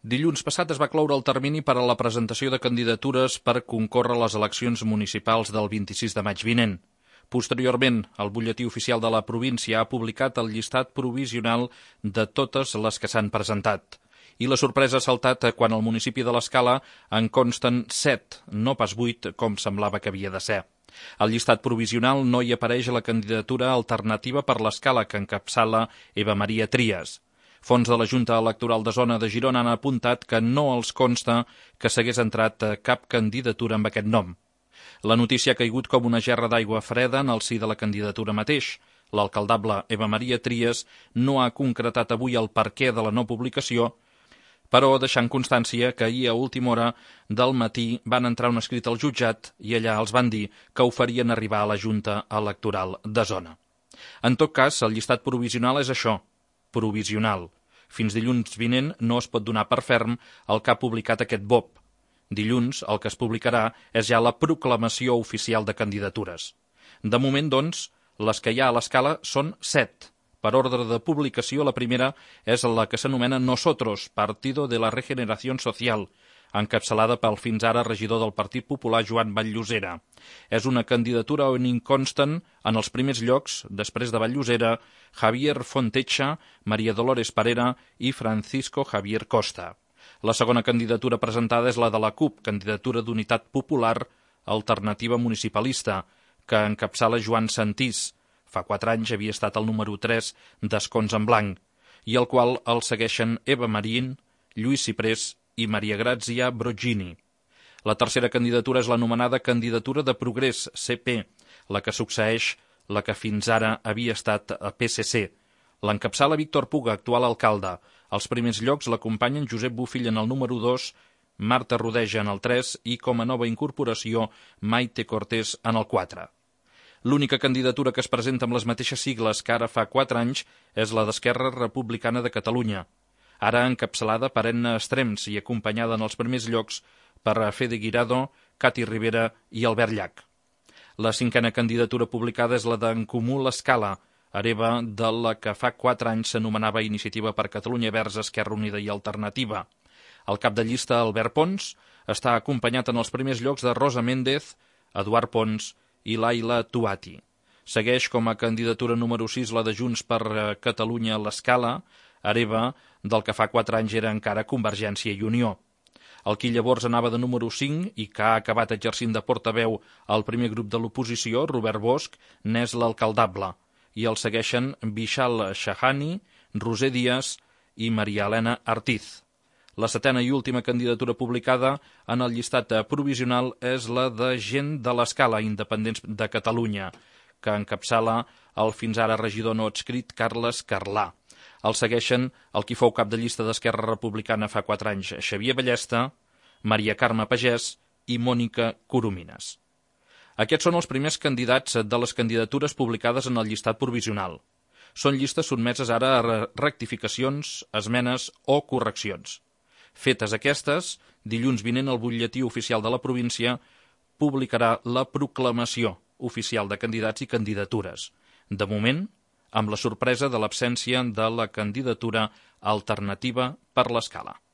Dilluns passat es va cloure el termini per a la presentació de candidatures per concórrer a les eleccions municipals del 26 de maig vinent. Posteriorment, el butlletí oficial de la província ha publicat el llistat provisional de totes les que s'han presentat. I la sorpresa ha saltat quan al municipi de l'Escala en consten 7, no pas 8, com semblava que havia de ser. Al llistat provisional no hi apareix la candidatura alternativa per l'Escala que encapçala Eva Maria Trias. Fons de la Junta Electoral de Zona de Girona han apuntat que no els consta que s'hagués entrat cap candidatura amb aquest nom. La notícia ha caigut com una gerra d'aigua freda en el si de la candidatura mateix. L'alcaldable Eva Maria Trias no ha concretat avui el perquè de la no publicació, però deixant constància que ahir a última hora del matí van entrar un escrit al jutjat i allà els van dir que ho farien arribar a la Junta Electoral de Zona. En tot cas, el llistat provisional és això, provisional. Fins dilluns vinent no es pot donar per ferm el que ha publicat aquest BOP. Dilluns el que es publicarà és ja la proclamació oficial de candidatures. De moment, doncs, les que hi ha a l'Escala són 7. Per ordre de publicació, la primera és la que s'anomena Nosotros, Partido de la Regeneración Social, encapçalada pel fins ara regidor del Partit Popular Joan Vall-llosera. És una candidatura on hi consten en els primers llocs, després de Vall-llosera, Javier Fontecha, María Dolores Parera i Francisco Javier Costa. La segona candidatura presentada és la de la CUP, Candidatura d'Unitat Popular Alternativa Municipalista, que encapçala Joan Santís. Fa 4 anys havia estat el número 3 d'Escons en Blanc, i el qual el segueixen Eva Marín, Lluís Ciprés i Maria Grazia Brogini. La tercera candidatura és l'anomenada Candidatura de Progrés, CP, la que succeeix la que fins ara havia estat a PSC. L'encapçala Víctor Puga, actual alcalde. Als primers llocs l'acompanyen Josep Bufill en el número 2, Marta Rodeja en el 3 i com a nova incorporació Maite Cortés en el 4. L'única candidatura que es presenta amb les mateixes sigles que ara fa 4 anys és la d'Esquerra Republicana de Catalunya, ara encapçalada per Enna Estrems i acompanyada en els primers llocs per Fede Guirado, Cati Rivera i Albert Llach. La cinquena candidatura publicada és la d'En Comú l'Escala, hereva de la que fa 4 anys s'anomenava Iniciativa per Catalunya Verds, Esquerra Unida i Alternativa. El cap de llista, Albert Pons, està acompanyat en els primers llocs de Rosa Méndez, Eduard Pons i Laila Tuati. Segueix com a candidatura número 6 la de Junts per Catalunya l'Escala, hereva del que fa 4 anys era encara Convergència i Unió. El qui llavors anava de número 5 i que ha acabat exercint de portaveu al primer grup de l'oposició, Robert Bosch, n'és l'alcaldable, i el segueixen Vishal Shahani, Roser Díaz i Maria Elena Artiz. La setena i última candidatura publicada en el llistat provisional és la de Gent de l'Escala, Independents de Catalunya, que encapçala el fins ara regidor no adscrit Carles Carlà. El segueixen el qui fou cap de llista d'Esquerra Republicana fa 4 anys, Xavier Ballesta, Maria Carme Pagès i Mònica Coromines. Aquests són els primers candidats de les candidatures publicades en el llistat provisional. Són llistes sotmeses ara a rectificacions, esmenes o correccions. Fetes aquestes, dilluns vinent el butlletí oficial de la província publicarà la proclamació oficial de candidats i candidatures. De moment, amb la sorpresa de l'absència de la candidatura alternativa per l'Escala.